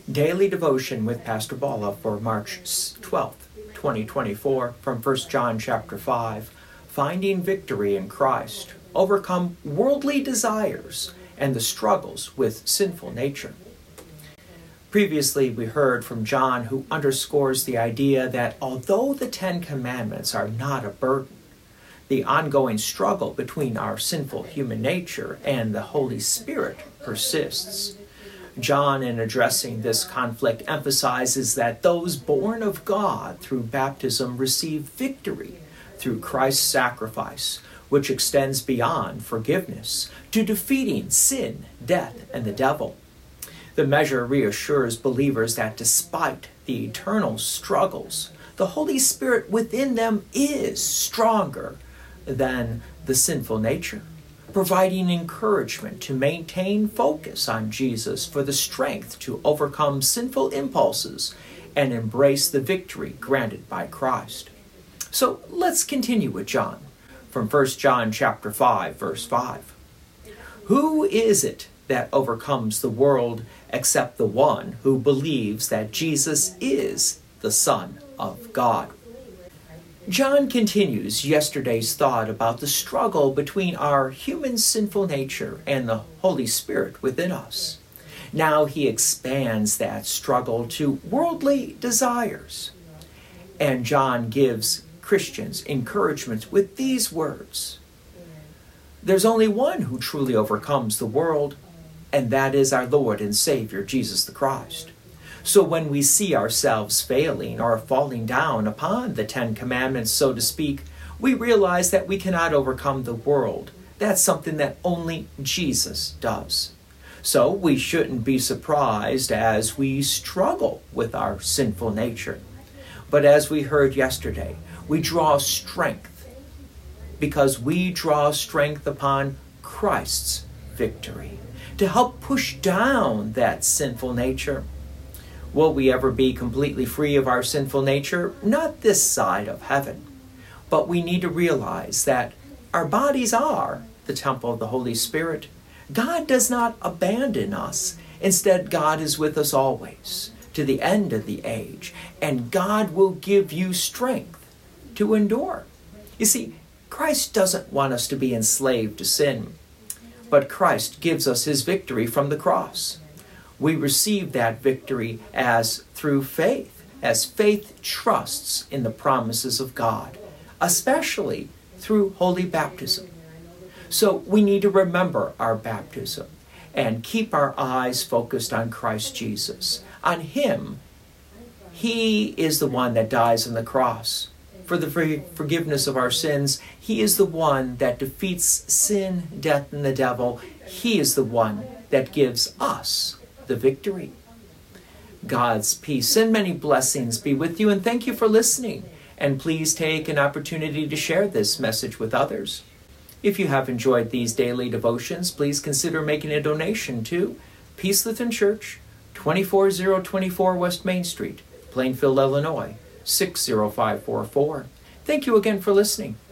Daily Devotion with Pastor Bala for March 12th, 2024, from 1 John chapter 5, Finding Victory in Christ, Overcome Worldly Desires and the Struggles with Sinful Nature. Previously, we heard from John, who underscores the idea that although the Ten Commandments are not a burden, the ongoing struggle between our sinful human nature and the Holy Spirit persists. John, in addressing this conflict, emphasizes that those born of God through baptism receive victory through Christ's sacrifice, which extends beyond forgiveness to defeating sin, death, and the devil. The measure reassures believers that despite the eternal struggles, the Holy Spirit within them is stronger than the sinful nature, providing encouragement to maintain focus on Jesus for the strength to overcome sinful impulses and embrace the victory granted by Christ. So let's continue with John from 1 John chapter 5, verse 5. Who is it that overcomes the world except the one who believes that Jesus is the Son of God? John continues yesterday's thought about the struggle between our human sinful nature and the Holy Spirit within us. Now he expands that struggle to worldly desires. And John gives Christians encouragement with these words. There's only one who truly overcomes the world, and that is our Lord and Savior, Jesus the Christ. So when we see ourselves failing or falling down upon the Ten Commandments, so to speak, we realize that we cannot overcome the world. That's something that only Jesus does. So we shouldn't be surprised as we struggle with our sinful nature. But as we heard yesterday, we draw strength because we draw strength upon Christ's victory to help push down that sinful nature. Will we ever be completely free of our sinful nature? Not this side of heaven. But we need to realize that our bodies are the temple of the Holy Spirit. God does not abandon us. Instead, God is with us always, to the end of the age. And God will give you strength to endure. You see, Christ doesn't want us to be enslaved to sin, but Christ gives us his victory from the cross. We receive that victory as through faith, as faith trusts in the promises of God, especially through holy baptism. So we need to remember our baptism and keep our eyes focused on Christ Jesus. On him, he is the one that dies on the cross. For the forgiveness of our sins, he is the one that defeats sin, death, and the devil. He is the one that gives us the victory. God's peace and many blessings be with you, and thank you for listening. And please take an opportunity to share this message with others. If you have enjoyed these daily devotions, please consider making a donation to Peace Lutheran Church, 24024 West Main Street, Plainfield, Illinois, 60544. Thank you again for listening.